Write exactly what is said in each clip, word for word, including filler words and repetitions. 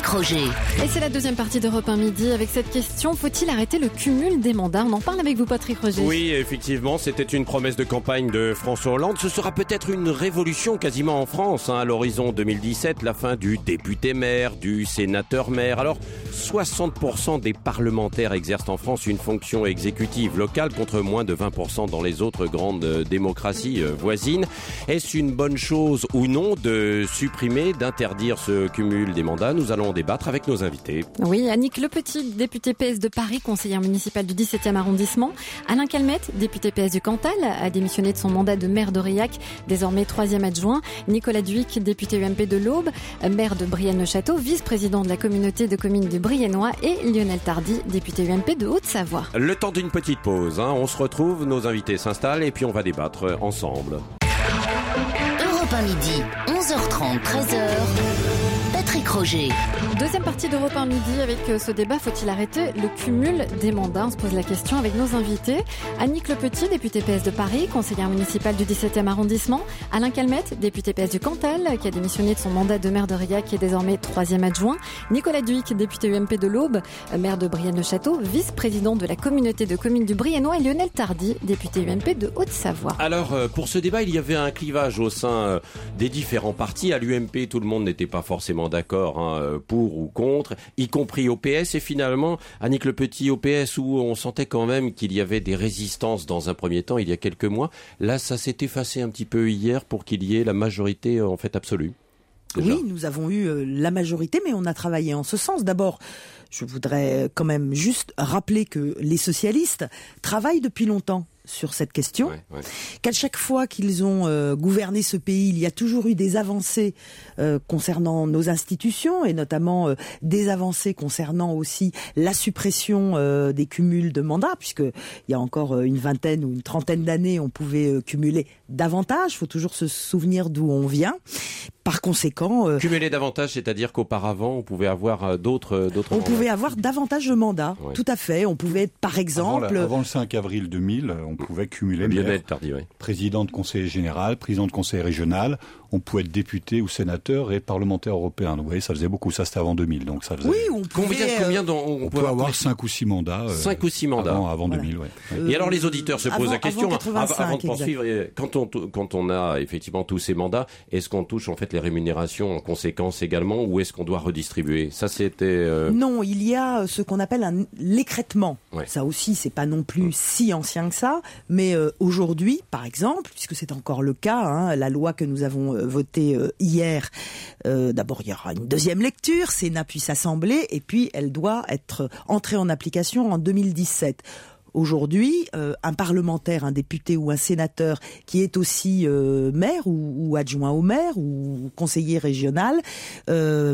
Roger. Et c'est la deuxième partie d'Europe un midi avec cette question, faut-il arrêter le cumul des mandats? On en parle avec vous, Patrick Roger. Oui, effectivement, c'était une promesse de campagne de François Hollande. Ce sera peut-être une révolution quasiment en France, hein, à l'horizon deux mille dix-sept, la fin du député-maire, du sénateur-maire. Alors, soixante pour cent des parlementaires exercent en France une fonction exécutive locale contre moins de vingt pour cent dans les autres grandes démocraties voisines. Est-ce une bonne chose ou non de supprimer, d'interdire ce cumul des mandats? Nous allons débattre avec nos invités. Oui, Annick Lepetit, députée P S de Paris, conseillère municipale du dix-septième arrondissement. Alain Calmette, député P S du Cantal, a démissionné de son mandat de maire d'Aurillac, désormais troisième adjoint. Nicolas Dhuicq, député U M P de l'Aube, maire de Brienne-le-Château, vice-président de la communauté de communes du Briennois, et Lionel Tardy, député U M P de Haute-Savoie. Le temps d'une petite pause, hein. On se retrouve, nos invités s'installent et puis on va débattre ensemble. Europe un midi, onze heures trente, treize heures. Patrick Roger. Deuxième partie d'Europe un midi avec ce débat, faut-il arrêter le cumul des mandats? On se pose la question avec nos invités. Annick Lepetit, députée P S de Paris, conseillère municipale du dix-septième arrondissement. Alain Calmette, député P S du Cantal, qui a démissionné de son mandat de maire d'Aurillac, qui est désormais troisième adjoint. Nicolas Dhuicq, député U M P de l'Aube, maire de Brienne-le-Château, vice-président de la communauté de communes du Briennois, et Lionel Tardy, député U M P de Haute-Savoie. Alors, pour ce débat, il y avait un clivage au sein des différents partis. À l'U M P, tout le monde n'était pas forcément d'accord, hein, pour ou contre, y compris au P S. Et finalement, Annick Lepetit, au P S, où on sentait quand même qu'il y avait des résistances dans un premier temps, il y a quelques mois. Là, ça s'est effacé un petit peu hier pour qu'il y ait la majorité en fait absolue. Déjà. Oui, nous avons eu euh, la majorité, mais on a travaillé en ce sens. D'abord, je voudrais quand même juste rappeler que les socialistes travaillent depuis longtemps sur cette question, ouais, ouais. qu'à chaque fois qu'ils ont euh, gouverné ce pays, il y a toujours eu des avancées euh, concernant nos institutions et notamment euh, des avancées concernant aussi la suppression euh, des cumuls de mandats, puisque il y a encore euh, une vingtaine ou une trentaine d'années, on pouvait euh, cumuler davantage. Il faut toujours se souvenir d'où on vient. Par conséquent, euh, cumuler davantage, c'est-à-dire qu'aujourd'hui, on pouvait avoir euh, d'autres, d'autres. On mandats. pouvait avoir davantage de mandats, ouais. Tout à fait. On pouvait être, par exemple, avant, la, avant le cinq avril deux mille, on pouvait cumuler maire, Tardy, oui. président de conseil général, président de conseil régional, on pouvait être député ou sénateur et parlementaire européen. Donc, vous voyez, ça faisait beaucoup, ça c'était avant deux mille. Donc ça faisait... Oui, on pouvait, combien, combien on, on, on pouvait avoir cinq ou six mandats. Euh, cinq ou six mandats. Avant, avant voilà. deux mille, ouais. Euh, et alors les auditeurs se avant, posent la question, avant, avant de poursuivre, quand on, quand on a effectivement tous ces mandats, est-ce qu'on touche en fait les rémunérations en conséquence également ou est-ce qu'on doit redistribuer? Ça c'était... Euh... Non, il y a ce qu'on appelle un l'écrêtement. Ouais. Ça aussi, c'est pas non plus mmh. si ancien que ça, mais euh, aujourd'hui, par exemple, puisque c'est encore le cas, hein, la loi que nous avons euh, votée euh, hier, euh, d'abord il y aura une deuxième lecture, Sénat puis Assemblée, et puis elle doit être entrée en application en deux mille dix-sept. Aujourd'hui, euh, un parlementaire, un député ou un sénateur qui est aussi euh, maire ou, ou adjoint au maire ou conseiller régional euh,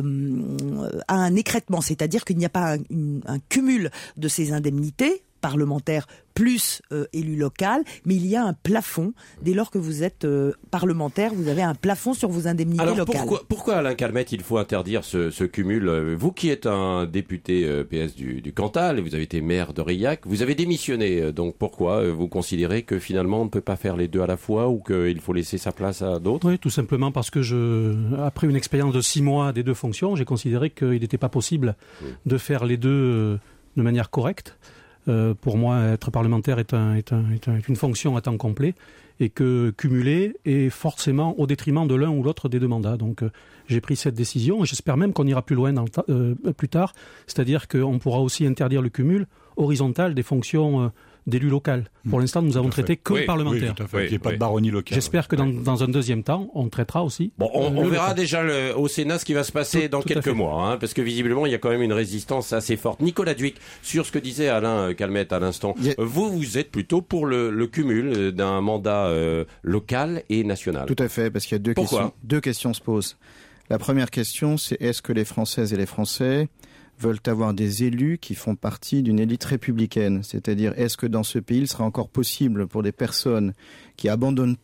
a un écrêtement, c'est-à-dire qu'il n'y a pas un, une, un cumul de ces indemnités parlementaires plus euh, élu local, mais il y a un plafond. Dès lors que vous êtes euh, parlementaire, vous avez un plafond sur vos indemnités Alors locales. Pourquoi, pourquoi Alain Calmette, il faut interdire ce, ce cumul? Vous qui êtes un député euh, P S du, du Cantal, et vous avez été maire d'Aurillac, vous avez démissionné. Donc pourquoi vous considérez que finalement on ne peut pas faire les deux à la fois ou qu'il faut laisser sa place à d'autres? Oui, tout simplement parce que je, après une expérience de six mois des deux fonctions, j'ai considéré qu'il n'était pas possible oui. de faire les deux euh, de manière correcte. Euh, pour moi, être parlementaire est, un, est, un, est, un, est une fonction à temps complet et que cumuler est forcément au détriment de l'un ou l'autre des deux mandats. Donc euh, j'ai pris cette décision et j'espère même qu'on ira plus loin dans le ta- euh, plus tard, c'est-à-dire qu'on pourra aussi interdire le cumul horizontal des fonctions euh, d'élu local. Pour l'instant, nous avons traité que oui, le parlementaire. Oui, tout à fait. Oui, Il n'y a oui. pas de baronnie locale. J'espère que dans, dans un deuxième temps, on traitera aussi. Bon, on, on verra local. déjà le, au Sénat ce qui va se passer tout, dans tout quelques mois, hein, parce que visiblement, il y a quand même une résistance assez forte. Nicolas Dhuicq, sur ce que disait Alain Calmette à l'instant, yeah. vous, vous êtes plutôt pour le, le cumul d'un mandat euh, local et national. Tout à fait, parce qu'il y a deux Pourquoi questions. Deux questions se posent. La première question, c'est est-ce que les Françaises et les Français veulent avoir des élus qui font partie d'une élite républicaine. C'est-à-dire, est-ce que dans ce pays, il sera encore possible pour des personnes qui abandonnent tout pour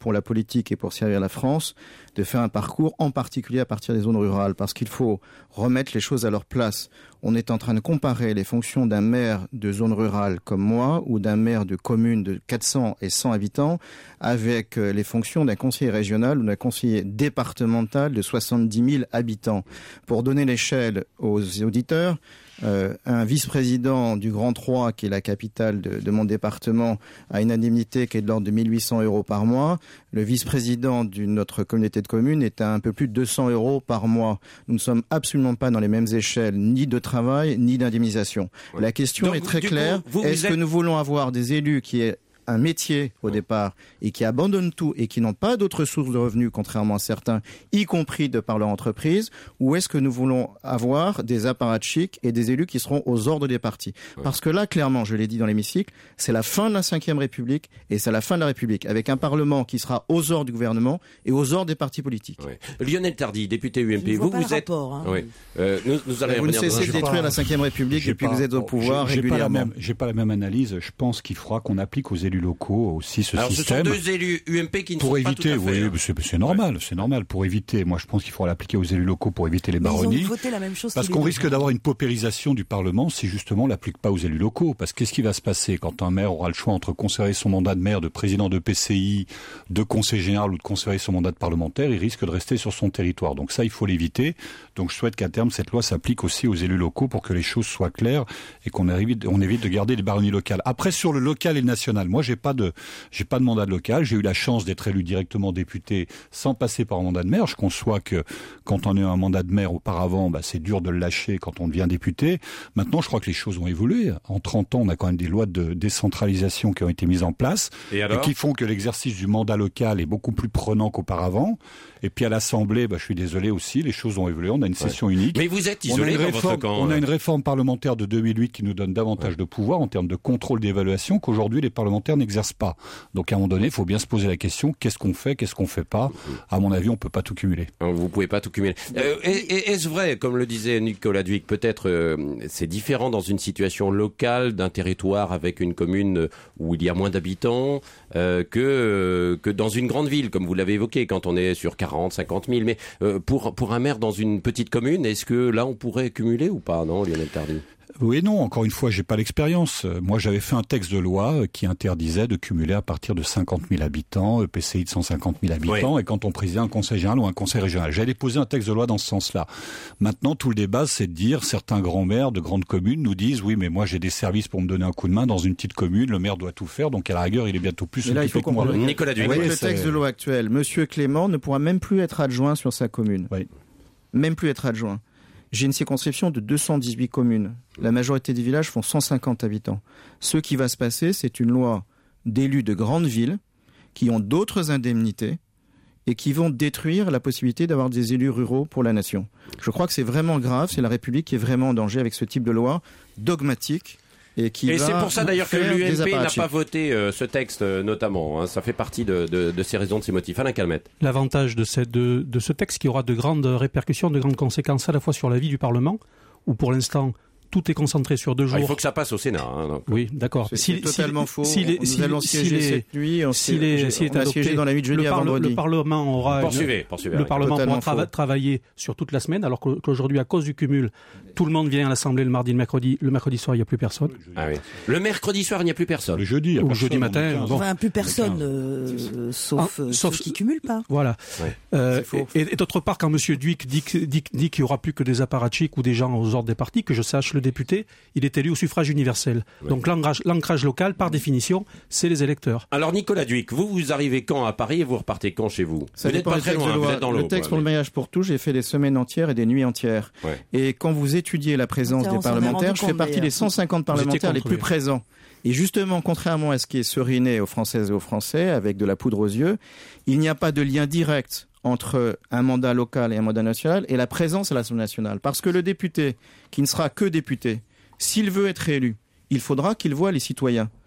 pour la politique et pour servir la France, de faire un parcours en particulier à partir des zones rurales, parce qu'il faut remettre les choses à leur place. On est en train de comparer les fonctions d'un maire de zone rurale comme moi ou d'un maire de commune de quatre cents et cent habitants avec les fonctions d'un conseiller régional ou d'un conseiller départemental de soixante-dix mille habitants. Pour donner l'échelle aux auditeurs, Euh, un vice-président du Grand Trois, qui est la capitale de, de mon département, a une indemnité qui est de l'ordre de mille huit cents euros par mois. Le vice-président d'une notre communauté de communes est à un peu plus de deux cents euros par mois. Nous ne sommes absolument pas dans les mêmes échelles, ni de travail, ni d'indemnisation. Ouais. La question Donc, est très claire. Coup, vous, Est-ce vous êtes... que nous voulons avoir des élus qui aient un métier au départ et qui abandonnent tout et qui n'ont pas d'autres sources de revenus, contrairement à certains, y compris de par leur entreprise, ou est-ce que nous voulons avoir des apparatchiks et des élus qui seront aux ordres des partis? Ouais. Parce que là, clairement, je l'ai dit dans l'hémicycle, c'est la fin de la cinquième République et c'est la fin de la République, avec un Parlement qui sera aux ordres du gouvernement et aux ordres des partis politiques. Ouais. Lionel Tardy, député U M P, je vous, vous êtes... Rapport, hein. Oui. Euh, nous, nous allons vous ne cessez de détruire pas... la cinquième République depuis que vous êtes au pouvoir j'ai, j'ai régulièrement. Pas j'ai pas la même analyse. Je pense qu'il faudra qu'on applique aux élus locaux aussi ce Alors, système. Ce sont deux élus U M P qui ne pour sont éviter, pas tout à fait. Oui, c'est, c'est normal, ouais. c'est normal. Pour éviter, moi je pense qu'il faudra l'appliquer aux élus locaux pour éviter les baronnies. Ils ont voté la même chose. Parce qu'on risque deux. d'avoir une paupérisation du Parlement si justement on l'applique pas aux élus locaux. Parce que qu'est-ce qui va se passer quand un maire aura le choix entre conserver son mandat de maire, de président de P C I, de conseiller général ou de conserver son mandat de parlementaire, il risque de rester sur son territoire. Donc ça, il faut l'éviter. Donc je souhaite qu'à terme cette loi s'applique aussi aux élus locaux pour que les choses soient claires et qu'on évite, on évite de garder des baronnies locales. Après sur le local et le national, moi j'ai pas de, j'ai pas de mandat de local. J'ai eu la chance d'être élu directement député sans passer par un mandat de maire. Je conçois que quand on a eu un mandat de maire auparavant, bah, c'est dur de le lâcher quand on devient député. Maintenant, je crois que les choses ont évolué. En trente ans, on a quand même des lois de décentralisation qui ont été mises en place et, et qui font que l'exercice du mandat local est beaucoup plus prenant qu'auparavant. Et puis à l'Assemblée, bah, je suis désolé aussi, les choses ont évolué. On a une session ouais. unique. Mais vous êtes isolé on a une dans réforme, votre camp. On a une réforme parlementaire de deux mille huit qui nous donne davantage ouais. de pouvoir en termes de contrôle d'évaluation qu'aujourd'hui les parlementaires n'exercent pas. Donc à un moment donné, il faut bien se poser la question, qu'est-ce qu'on fait, qu'est-ce qu'on fait pas? À mon avis, on peut pas tout cumuler. Vous pouvez pas tout cumuler. Euh, est-ce vrai, comme le disait Nicolas Dhuicq, peut-être euh, c'est différent dans une situation locale d'un territoire avec une commune où il y a moins d'habitants euh, que euh, que dans une grande ville, comme vous l'avez évoqué, quand on est sur quarante, cinquante mille. Mais euh, pour pour un maire dans une petite commune, est-ce que là on pourrait cumuler ou pas? Non, Lionel Tardy. Oui et non, encore une fois, j'ai pas l'expérience. Moi, j'avais fait un texte de loi qui interdisait de cumuler à partir de cinquante mille habitants, E P C I de cent cinquante mille habitants, oui. et quand on présidait un conseil général ou un conseil régional. J'avais déposé un texte de loi dans ce sens-là. Maintenant, tout le débat, c'est de dire, certains grands maires de grandes communes nous disent, oui, mais moi, j'ai des services pour me donner un coup de main dans une petite commune, le maire doit tout faire, donc à la rigueur, il est bientôt plus occupé que moi. Nicolas Dhuicq. Avec le texte de loi actuel, Monsieur Clément ne pourra même plus être adjoint sur sa commune. Oui. Même plus être adjoint. J'ai une circonscription de deux cent dix-huit communes. La majorité des villages font cent cinquante habitants. Ce qui va se passer, c'est une loi d'élus de grandes villes qui ont d'autres indemnités et qui vont détruire la possibilité d'avoir des élus ruraux pour la nation. Je crois que c'est vraiment grave, c'est la République qui est vraiment en danger avec ce type de loi dogmatique. Et, qui et va c'est pour ça d'ailleurs que l'U M P n'a pas voté euh, ce texte euh, notamment. Hein, ça fait partie de, de, de ces raisons, de ces motifs. Alain Calmette. L'avantage de, cette, de, de ce texte qui aura de grandes répercussions, de grandes conséquences à la fois sur la vie du Parlement, où pour l'instant tout est concentré sur deux jours. Ah, il faut que ça passe au Sénat. Hein, donc. Oui, d'accord. C'est, si, c'est totalement si, faux. Si les, nous si, allons si siéger les, cette nuit. On, si les, si on a siégé dans la nuit de jeudi le à parle, vendredi. Le Parlement aura poursuivez, une, poursuivez, le Parlement pourra trava- travailler sur toute la semaine, alors qu'aujourd'hui, à cause du cumul, tout le monde vient à l'Assemblée le mardi, le mercredi. Le mercredi soir, il n'y a plus personne. Ah oui. Le mercredi soir, il n'y a plus personne. Le jeudi, il y a Ou personne. Le jeudi matin. Bon. Enfin, plus personne, euh, sauf, ah, sauf ceux qui cumulent pas. Voilà. Ouais. Euh, et, et d'autre part, quand M. Dhuicq dit, dit, dit, dit qu'il n'y aura plus que des apparatchiks ou des gens aux ordres des partis, que je sache, le député, il est élu au suffrage universel. Ouais. Donc l'ancrage, l'ancrage local, par définition, c'est les électeurs. Alors Nicolas Dhuicq, vous, vous arrivez quand à Paris et vous repartez quand chez vous? Ça vous n'êtes pas très loin, vous êtes dans le l'eau. texte quoi, pour mais... le mariage pour tous, j'ai fait des semaines entières et des nuits entières. Ouais. Et quand vous étudiez la présence Tiens, des parlementaires, je fais partie des cent cinquante parlementaires les plus présents. Et justement, contrairement à ce qui est seriné aux Françaises et aux Français, avec de la poudre aux yeux, il n'y a pas de lien direct entre un mandat local et un mandat national et la présence à l'Assemblée nationale. Parce que le député, qui ne sera que député, s'il veut être élu, il faudra qu'il voie les citoyens.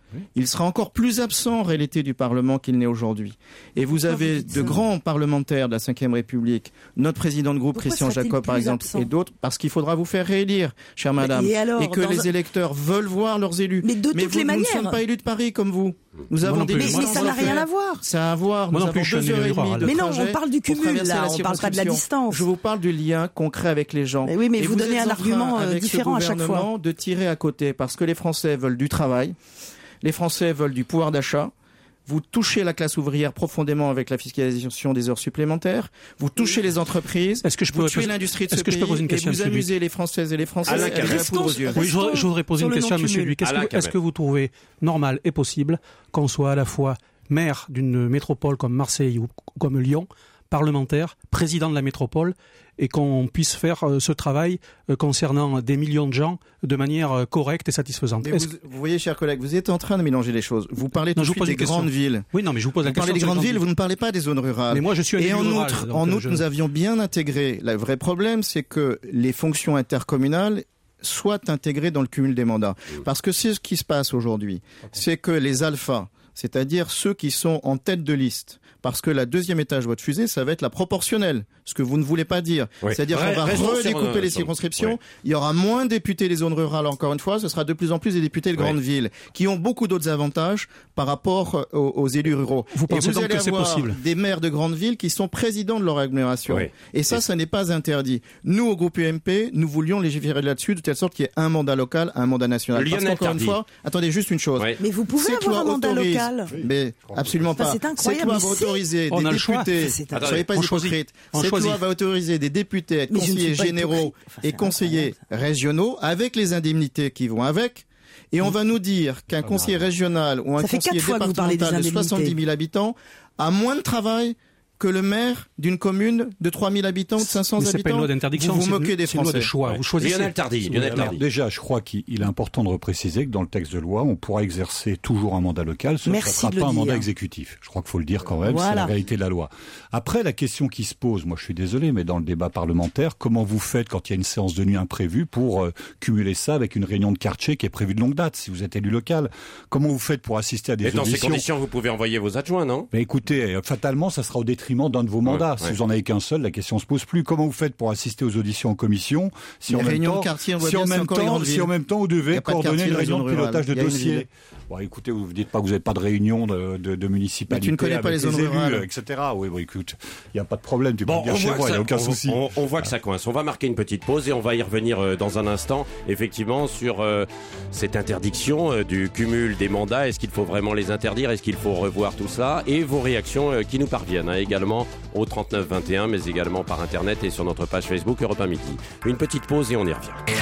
oui. il sera encore plus absent en réalité du Parlement qu'il n'est aujourd'hui. Et vous avez de grands parlementaires de la cinquième République, notre président de groupe Pourquoi Christian Jacob par exemple, absent et d'autres, parce qu'il faudra vous faire réélire, chère madame, et, alors, et que les un... électeurs veulent voir leurs élus. Mais de mais toutes vous, les manières. Nous ne sommes pas élus de Paris comme vous. Nous avons des mais, mais ça n'a rien à voir. Ça a à voir. Moi nous non plus, avons deux heures et demie de Mais non, trajet on parle du cumul là, on parle pas de la distance. Je vous parle du lien concret avec les gens. Mais oui, mais et vous, vous donnez un argument avec différent à chaque fois. De tirer à côté parce que les Français veulent du travail, les Français veulent du pouvoir d'achat. Vous touchez la classe ouvrière profondément avec la fiscalisation des heures supplémentaires. Vous touchez les entreprises. Est-ce que je peux vous tuez l'industrie de ce pays et vous amusez les Françaises et les Français Alain avec la poudre aux yeux. Oui, je voudrais, je voudrais poser une question à Monsieur Duc. Est-ce que, est-ce que vous trouvez normal et possible qu'on soit à la fois maire d'une métropole comme Marseille ou comme Lyon, parlementaire, président de la métropole, et qu'on puisse faire euh, ce travail euh, concernant des millions de gens de manière euh, correcte et satisfaisante. Vous, vous voyez, chers collègues, vous êtes en train de mélanger les choses. Vous parlez tout de suite des grandes villes. Oui, non, mais je vous pose la vous question. Vous parlez des grandes villes, vous ne parlez pas des zones rurales. Mais moi, je suis un Et élu en rural, outre, donc, en euh, outre, je... nous avions bien intégré. Le vrai problème, c'est que les fonctions intercommunales soient intégrées dans le cumul des mandats. Parce que c'est ce qui se passe aujourd'hui. C'est que les alphas, c'est-à-dire ceux qui sont en tête de liste, parce que la deuxième étage de votre fusée, ça va être la proportionnelle, ce que vous ne voulez pas dire. Oui. C'est-à-dire qu'on va redécouper sur, les circonscriptions, oui. Il y aura moins de députés des zones rurales, encore une fois, ce sera de plus en plus des députés de oui. grandes villes, qui ont beaucoup d'autres avantages par rapport aux, aux élus ruraux. Vous pensez Et vous donc allez que c'est avoir possible des maires de grandes villes qui sont présidents de leur agglomération. Oui. Et ça, Et ça n'est pas interdit. Nous, au groupe U M P, nous voulions légiférer là-dessus, de telle sorte qu'il y ait un mandat local, un mandat national. Parce qu'encore une fois, attendez juste une chose. Oui. Mais vous pouvez avoir un mandat autorise, local. Mais absolument pas. C'est incroyable. Cette loi va autoriser des députés. Ne soyez pas hypocrites. Cette loi va autoriser des députés à être conseillers généraux enfin, et conseillers régionaux avec les indemnités qui vont avec. Et on va nous dire qu'un conseiller régional ou un conseiller départemental de soixante-dix mille habitants a moins de travail que le maire d'une commune de trois mille habitants ou de cinq cents habitants. C'est pas une loi d'interdiction, vous vous moquez des Français. C'est une loi de choix. Ouais. Vous choisissez. Lionel Tardy. Lionel Tardy. Déjà, je crois qu'il est important de repréciser que dans le texte de loi, on pourra exercer toujours un mandat local, ce ne sera pas un mandat exécutif. Je crois qu'il faut le dire quand même, voilà. C'est la réalité de la loi. Après, la question qui se pose, moi je suis désolé, mais dans le débat parlementaire, comment vous faites quand il y a une séance de nuit imprévue pour euh, cumuler ça avec une réunion de quartier qui est prévue de longue date, si vous êtes élu local? Comment vous faites pour assister à des auditions? Et dans ces conditions, vous pouvez envoyer vos adjoints, non? Mais écoutez, euh, fatalement, ça sera au détriment d'un de vos mandats. Ouais. Si ouais. vous en avez qu'un seul, la question se pose plus. Comment vous faites pour assister aux auditions en commission si en même temps, quartier, si en même temps, si en même temps, vous devez coordonner une réunion de pilotage de dossier? Bon, écoutez, vous ne dites pas que vous n'avez pas de réunion de, de, de municipalité. Mais tu ne connais pas les zones rurales, et cetera. Oui, bon, écoute, il n'y a pas de problème. Tu peux bon, dire chez moi, il n'y a aucun on, souci. On, on voit que ça coince. On va marquer une petite pause et on va y revenir euh, dans un instant, effectivement, sur euh, cette interdiction euh, du cumul des mandats. Est-ce qu'il faut vraiment les interdire? Est-ce qu'il faut revoir tout ça? Et vos réactions euh, qui nous parviennent hein, également au trente-neuf vingt et un, mais également par Internet et sur notre page Facebook Europe un Midi. Une petite pause et on y revient.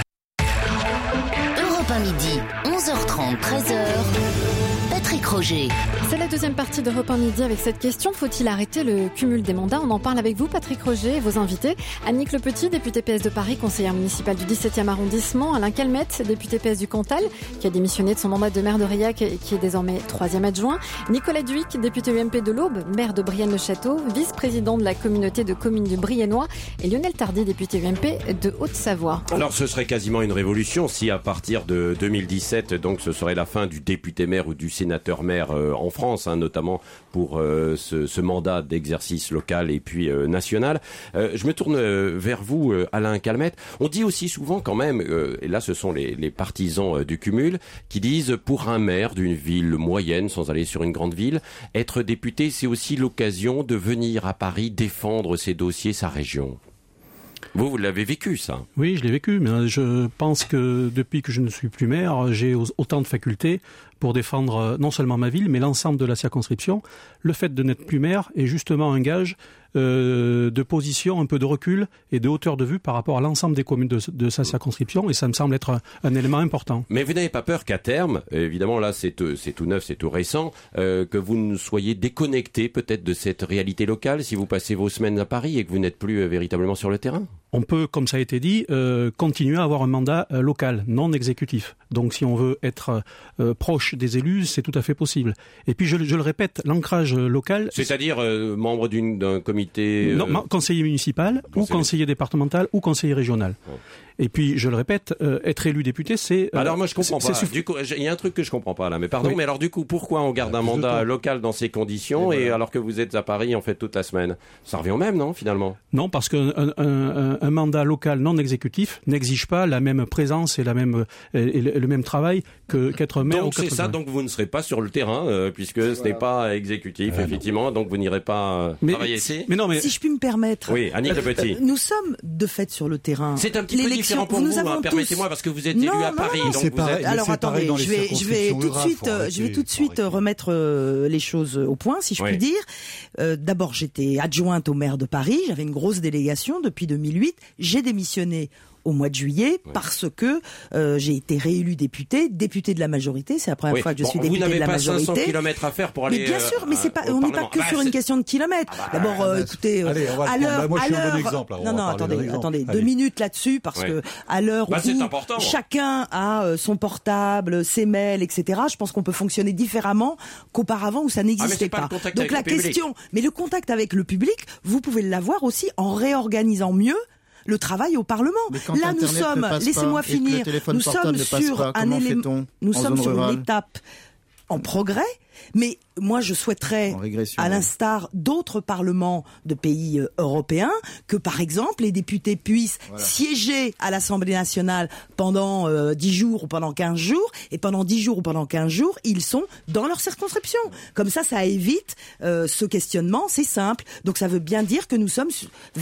Europe un Midi, onze heures trente, treize heures. Patrick Roger. C'est la deuxième partie d'Europe un Midi avec cette question. Faut-il arrêter le cumul des mandats? On en parle avec vous, Patrick Roger, et vos invités. Annick Le Petit, députée P S de Paris, conseillère municipale du dix-septième arrondissement. Alain Calmette, député P S du Cantal, qui a démissionné de son mandat de maire de Reilhac et qui est désormais troisième adjoint. Nicolas Dhuicq, député U M P de l'Aube, maire de Brienne-le-Château, vice-président de la communauté de communes du Briennois. Et Lionel Tardy, député U M P de Haute-Savoie. Alors ce serait quasiment une révolution si à partir de deux mille dix-sept, donc ce serait la fin du député-maire ou du sénateur-maire euh, en France, hein, notamment pour euh, ce, ce mandat d'exercice local et puis euh, national. Euh, je me tourne euh, vers vous, euh, Alain Calmette. On dit aussi souvent quand même, euh, et là ce sont les, les partisans euh, du cumul, qui disent pour un maire d'une ville moyenne, sans aller sur une grande ville, être député, c'est aussi l'occasion de venir à Paris défendre ses dossiers, sa région. Vous, vous l'avez vécu, ça? Oui, je l'ai vécu, mais je pense que depuis que je ne suis plus maire, j'ai autant de facultés pour défendre non seulement ma ville, mais l'ensemble de la circonscription. Le fait de n'être plus maire est justement un gage euh, de position, un peu de recul et de hauteur de vue par rapport à l'ensemble des communes de, de sa circonscription, et ça me semble être un, un élément important. Mais vous n'avez pas peur qu'à terme, évidemment là c'est, c'est tout neuf, c'est tout récent, euh, que vous ne soyez déconnecté peut-être de cette réalité locale si vous passez vos semaines à Paris et que vous n'êtes plus euh, véritablement sur le terrain? On peut, comme ça a été dit, euh, continuer à avoir un mandat euh, local, non exécutif. Donc si on veut être euh, proche des élus, c'est tout à fait possible. Et puis je, je le répète, l'ancrage local... C'est-à-dire euh, membre d'une, d'un comité... Euh... Non, conseiller municipal, conseiller... ou conseiller départemental, ou conseiller régional. Ouais. Et puis, je le répète, euh, être élu député, c'est... Euh, alors moi je comprends c'est, pas. c'est du coup, il y a un truc que je comprends pas là. Mais pardon, oui. mais alors du coup, pourquoi on garde un mandat local dans ces conditions et, et alors que vous êtes à Paris en fait toute la semaine? Ça revient au même, non, finalement? Non, parce qu'un un, un, un mandat local non exécutif n'exige pas la même présence et la même et le, le même travail que qu'être maire. Donc ou c'est ça. Donc vous ne serez pas sur le terrain euh, puisque ce voilà. n'est pas exécutif, ah, effectivement. Non. Donc vous n'irez pas euh, mais, travailler ici. Mais non, mais si je puis me permettre. Oui, Annick Le Petit. Nous sommes de fait sur le terrain. C'est un petit peu différent pour vous, hein, permettez-moi, parce que vous êtes élu à Paris. Non, donc c'est vous pareil, êtes... Alors attendez, je vais, je vais tout de suite, je vais tout de suite remettre les choses au point, si je oui. puis dire. Euh, d'abord, j'étais adjointe au maire de Paris. J'avais une grosse délégation depuis deux mille huit. J'ai démissionné au mois de juillet oui. parce que euh, j'ai été réélu député, député de la majorité. C'est la première oui. fois que je bon, suis député de la majorité. Vous n'avez pas cinq cents kilomètres à faire pour aller. Mais bien sûr, mais c'est pas, on n'est pas que bah, sur une question de kilomètres. Ah bah, D'abord, euh, écoutez, allez, à l'heure, bah, moi, à je suis un l'heure. bon exemple, là, non, non, attendez, attendez, deux minutes là-dessus parce oui. que à l'heure bah, où chacun a euh, son portable, ses mails, et cetera. Je pense qu'on peut fonctionner différemment qu'auparavant où ça n'existait ah, pas. pas. Donc la question, mais le contact avec le public, vous pouvez l'avoir aussi en réorganisant mieux le travail au Parlement. Là, nous sommes, laissez-moi finir, nous sommes sur un élément, nous sommes sur une étape en progrès, mais moi je souhaiterais, à l'instar d'autres parlements de pays européens, que par exemple les députés puissent voilà. siéger à l'Assemblée nationale pendant euh, dix jours ou pendant quinze jours, et pendant dix jours ou pendant quinze jours, ils sont dans leur circonscription. Comme ça, ça évite euh, ce questionnement, c'est simple. Donc ça veut bien dire que nous sommes...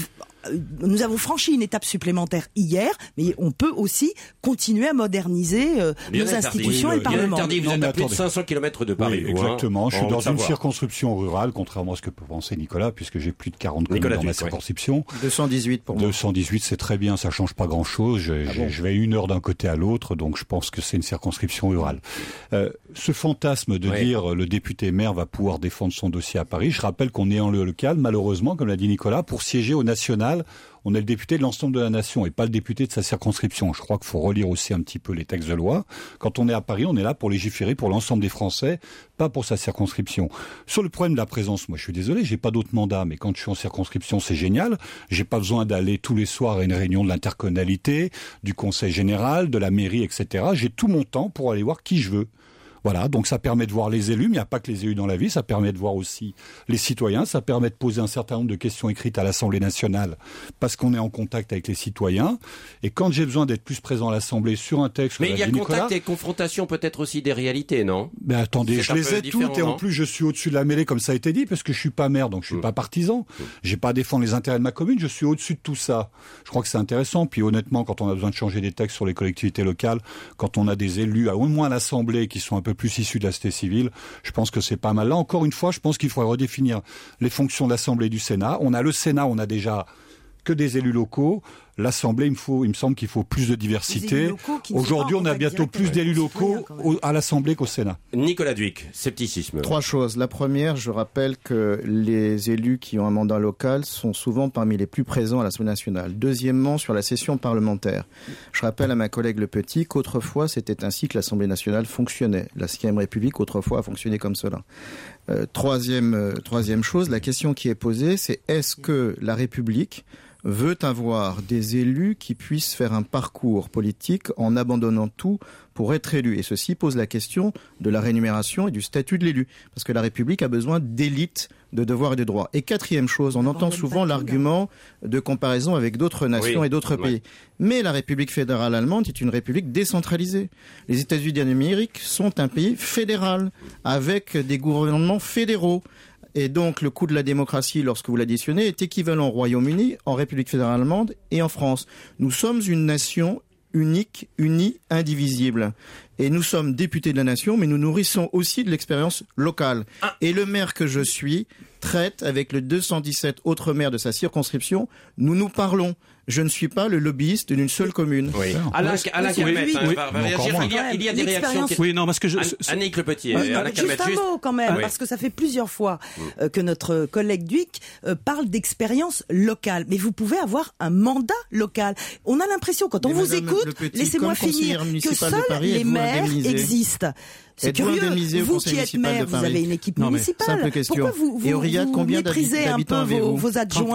Nous avons franchi une étape supplémentaire hier, mais on peut aussi continuer à moderniser euh, nos interdit. institutions oui, et le Parlement. Interdit, vous non, êtes à plus attendez. de cinq cents kilomètres de Paris. Oui, exactement. Hein, je suis dans une savoir. circonscription rurale, contrairement à ce que peut penser Nicolas, puisque j'ai plus de quarante communes dans ma circonscription. Ouais. deux cent dix-huit pour moi. deux cent dix-huit, c'est très bien, ça change pas grand-chose. Je, ah bon. je vais une heure d'un côté à l'autre, donc je pense que c'est une circonscription rurale. Euh, ce fantasme de ouais. dire le député maire va pouvoir défendre son dossier à Paris, je rappelle qu'on est en le local, malheureusement, comme l'a dit Nicolas, pour siéger au national, on est le député de l'ensemble de la nation et pas le député de sa circonscription. Je crois qu'il faut relire aussi un petit peu les textes de loi. Quand on est à Paris, on est là pour légiférer pour l'ensemble des Français, pas pour sa circonscription. Sur le problème de la présence, moi je suis désolé, j'ai pas d'autre mandat, mais quand je suis en circonscription, c'est génial. J'ai pas besoin d'aller tous les soirs à une réunion de l'intercommunalité, du conseil général, de la mairie, et cetera. J'ai tout mon temps pour aller voir qui je veux. Voilà, donc ça permet de voir les élus, mais il n'y a pas que les élus dans la vie, ça permet de voir aussi les citoyens, ça permet de poser un certain nombre de questions écrites à l'Assemblée nationale, parce qu'on est en contact avec les citoyens, et quand j'ai besoin d'être plus présent à l'Assemblée sur un texte... Mais il y a Nicolas, contact et confrontation peut-être aussi des réalités, non? Mais attendez, je les ai toutes, et en plus je suis au-dessus de la mêlée, comme ça a été dit, parce que je suis pas maire, donc je suis mmh. pas partisan, mmh. j'ai pas à défendre les intérêts de ma commune, je suis au-dessus de tout ça. Je crois que c'est intéressant, puis honnêtement, quand on a besoin de changer des textes sur les collectivités locales, quand on a des élus, à au moins à l'Assemblée, qui sont un peu plus issus de la société civile, je pense que c'est pas mal. Là, encore une fois, je pense qu'il faudrait redéfinir les fonctions de l'Assemblée et du Sénat. On a le Sénat, on a déjà que des élus locaux. L'Assemblée, il me faut, il me semble qu'il faut plus de diversité. Aujourd'hui, on a bientôt plus d'élus locaux au, à l'Assemblée qu'au Sénat. Nicolas Dhuicq, scepticisme. Trois choses. La première, je rappelle que les élus qui ont un mandat local sont souvent parmi les plus présents à l'Assemblée nationale. Deuxièmement, sur la session parlementaire, je rappelle à ma collègue Le Petit qu'autrefois, c'était ainsi que l'Assemblée nationale fonctionnait. La Sixième République, autrefois, a fonctionné comme cela. Euh, troisième, euh, troisième chose, la question qui est posée, c'est est-ce que la République veut avoir des élus qui puissent faire un parcours politique en abandonnant tout pour être élu. Et ceci pose la question de la rémunération et du statut de l'élu. Parce que la République a besoin d'élites de devoirs et de droits. Et quatrième chose, on entend souvent l'argument de comparaison avec d'autres nations oui, et d'autres pays. Ouais. Mais la République fédérale allemande est une république décentralisée. Les États-Unis d'Amérique sont un pays fédéral, avec des gouvernements fédéraux. Et donc, le coût de la démocratie, lorsque vous l'additionnez, est équivalent au Royaume-Uni, en République fédérale allemande et en France. Nous sommes une nation unique, unie, indivisible. Et nous sommes députés de la nation, mais nous nourrissons aussi de l'expérience locale. Ah. Et le maire que je suis traite avec les deux cent dix-sept autres maires de sa circonscription. Nous nous parlons. Je ne suis pas le lobbyiste d'une seule commune. Oui. Alain, Alain Calmette, oui, hein, oui, va, va réagir. Il y a, il y a des réactions. Qui... Oui, non, parce que je... Annick Le Petit, euh, Alain Calmette, juste un mot quand même, oui. parce que ça fait plusieurs fois euh, que notre collègue Dhuicq euh, parle d'expérience locale. Mais vous pouvez avoir un mandat local. On a l'impression, quand on Mais vous écoute, Petit, laissez-moi finir, que seuls Paris, les maires existent. C'est curieux. Vous qui êtes maire, vous avez une équipe non, municipale. Simple question. Pourquoi vous, vous, Et Aurillac, vous combien méprisez un peu vos, vos adjoints?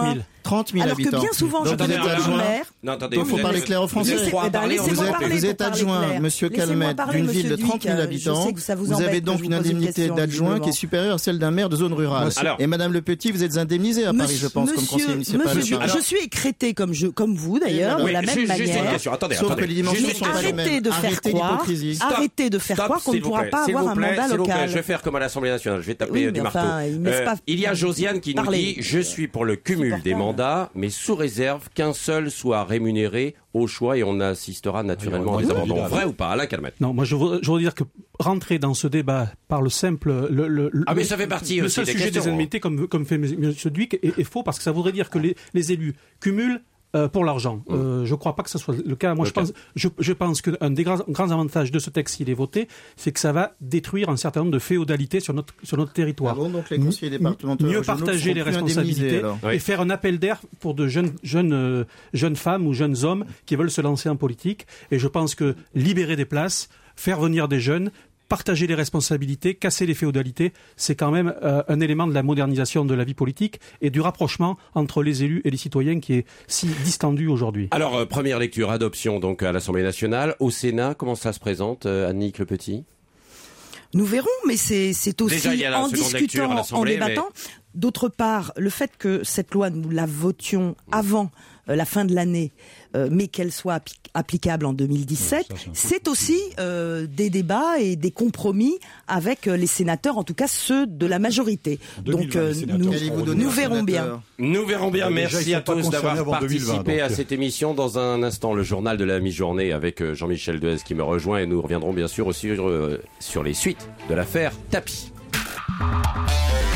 trente mille Alors habitants. que bien souvent, je Donc, connais vous êtes des adjoint. maires. Non, attendez, Donc, faut vous parler êtes- clair aux Français. vous êtes trois à Eh ben, parler, on laissez-moi vous parler écoute. Vous pour êtes parler adjoint, clair. monsieur Laissez-moi Calmette, parler, d'une monsieur ville de Duc. trente mille Je habitants. sais que ça vous Vous embête avez que donc je vous une pose une indemnité question, d'adjoint qui est visiblement. supérieure à celle d'un maire de zone rurale. Alors- Et Madame Le Petit, vous êtes indemnisée à Paris, je pense, comme conseiller municipal. Monsieur de Duc, Paris. je suis écrété comme je, comme vous d'ailleurs, de Oui, la juste- même juste une manière. question. Attendez, Sauf attendez. que les dimensions Juste- sont pas les Arrêtez mêmes. de faire Arrêtez croire, l'hypocrisie. Stop. arrêtez de faire Stop, croire qu'on ne s'il vous pourra plaît, pas s'il avoir vous un plaît, mandat s'il vous plaît, local. Je vais faire comme à l'Assemblée nationale, je vais taper Oui, euh, mais du enfin, marteau. il me laisse pas il y a Josiane qui nous parler. dit « Je suis pour le cumul des Supportable. mandats, mais sous réserve qu'un seul soit rémunéré au choix et on assistera naturellement à Oui, des oui, abandons. évidemment. Vrai ou pas, Alain Calmette? Non, moi je voudrais, je voudrais dire que rentrer dans ce débat par le simple, le, le, Ah, mais le- ça fait partie le aussi seul des sujet questions. des indemnités, comme, comme fait M. Duc, est, est faux parce que ça voudrait dire que les, les élus cumulent euh, pour l'argent. Euh, je ne crois pas que ce soit le cas. Moi, Le je cas. pense, je, je pense qu'un des grands, grands avantages de ce texte, s'il est voté, c'est que ça va détruire un certain nombre de féodalités sur notre, sur notre territoire. Ah bon, donc les conseillers départementaux Mieux régionaux partager seront les plus responsabilités indemnisés, alors. Oui. et faire un appel d'air pour de jeunes, jeunes, euh, jeunes femmes ou jeunes hommes qui veulent se lancer en politique. Et je pense que libérer des places, faire venir des jeunes, partager les responsabilités, casser les féodalités, c'est quand même euh, un élément de la modernisation de la vie politique et du rapprochement entre les élus et les citoyens qui est si distendu aujourd'hui. Alors, euh, première lecture, adoption donc à l'Assemblée nationale. Au Sénat, comment ça se présente, euh, Annick Le Petit? Nous verrons, mais c'est c'est aussi Déjà, il y a la en seconde lecture à discutant, en l'Assemblée, débattant. D'autre part, le fait que cette loi, nous la votions avant euh, la fin de l'année, euh, mais qu'elle soit appli- applicable en deux mille dix-sept, Ouais, ça, c'est un peu c'est aussi euh, des débats et des compromis avec euh, les sénateurs, en tout cas ceux de la majorité. En deux mille vingt, Donc euh, les sénateurs nous, Qu'allez-vous donner nous aux verrons bien. sénateurs? Nous verrons bien. Ah, déjà, Merci ils sont à pas tous concernés d'avoir avant deux mille vingt, participé à donc. cette émission. Dans un instant, le journal de la mi-journée avec euh, Jean-Michel Dehaze qui me rejoint et nous reviendrons bien sûr aussi sur, euh, sur les suites de l'affaire Tapie.